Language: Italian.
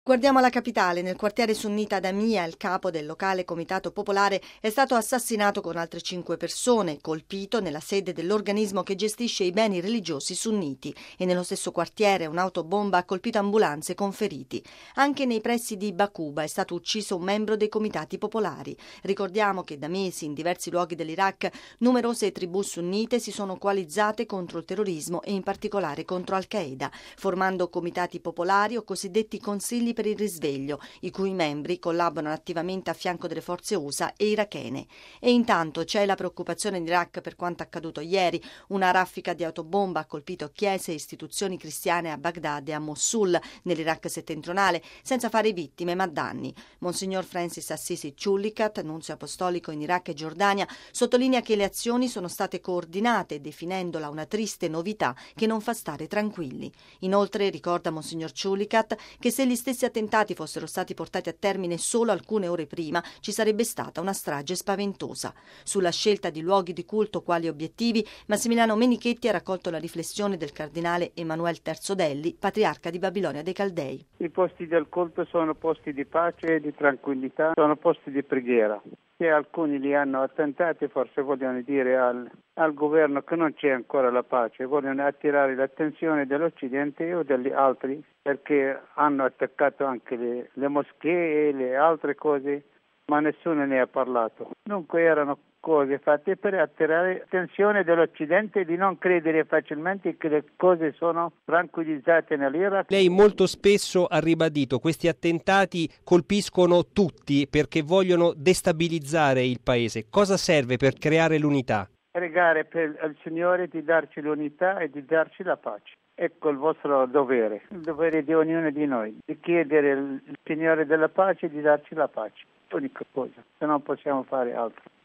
Guardiamo la capitale. Nel quartiere sunnita Adamia, il capo del locale comitato popolare è stato assassinato con altre 5 persone, colpito nella sede dell'organismo che gestisce i beni religiosi sunniti, e nello stesso quartiere un'autobomba ha colpito ambulanze con feriti. Anche nei pressi di Bakuba è stato ucciso un membro dei comitati popolari. Ricordiamo che da mesi in diversi luoghi dell'Iraq numerose tribù sunnite si sono coalizzate contro il terrorismo e in particolare contro Al-Qaeda, formando comitati popolari o cosiddetti consigli per il risveglio, i cui membri collaborano attivamente a fianco delle forze USA e irachene. E intanto c'è la preoccupazione in Iraq per quanto accaduto ieri. Una raffica di autobomba ha colpito chiese e istituzioni cristiane a Baghdad e a Mosul, nell'Iraq settentrionale, senza fare vittime ma danni. Monsignor Francis Assisi Ciullicat, nunzio apostolico in Iraq e Giordania, sottolinea che le azioni sono state coordinate, definendola una triste novità che non fa stare tranquilli. Inoltre ricorda Monsignor Ciullicat che se gli stessi attentati fossero stati portati a termine solo alcune ore prima, ci sarebbe stata una strage spaventosa. Sulla scelta di luoghi di culto quali obiettivi, Massimiliano Menichetti ha raccolto la riflessione del cardinale Emanuele Terzodelli, patriarca di Babilonia dei Caldei. I posti del culto sono posti di pace e di tranquillità, sono posti di preghiera. Se alcuni li hanno attentati, forse vogliono dire al governo che non c'è ancora la pace, vogliono attirare l'attenzione dell'Occidente o degli altri, perché hanno attaccato anche le moschee e le altre cose, ma nessuno ne ha parlato. Dunque erano cose fatte per attirare l'attenzione dell'Occidente di non credere facilmente che le cose sono tranquillizzate nell'Iraq. Lei molto spesso ha ribadito che questi attentati colpiscono tutti perché vogliono destabilizzare il paese. Cosa serve per creare l'unità? Pregare per il Signore di darci l'unità e di darci la pace. Ecco il vostro dovere, il dovere di ognuno di noi, di chiedere al Signore della pace e di darci la pace. L'unica cosa, se non possiamo fare altro.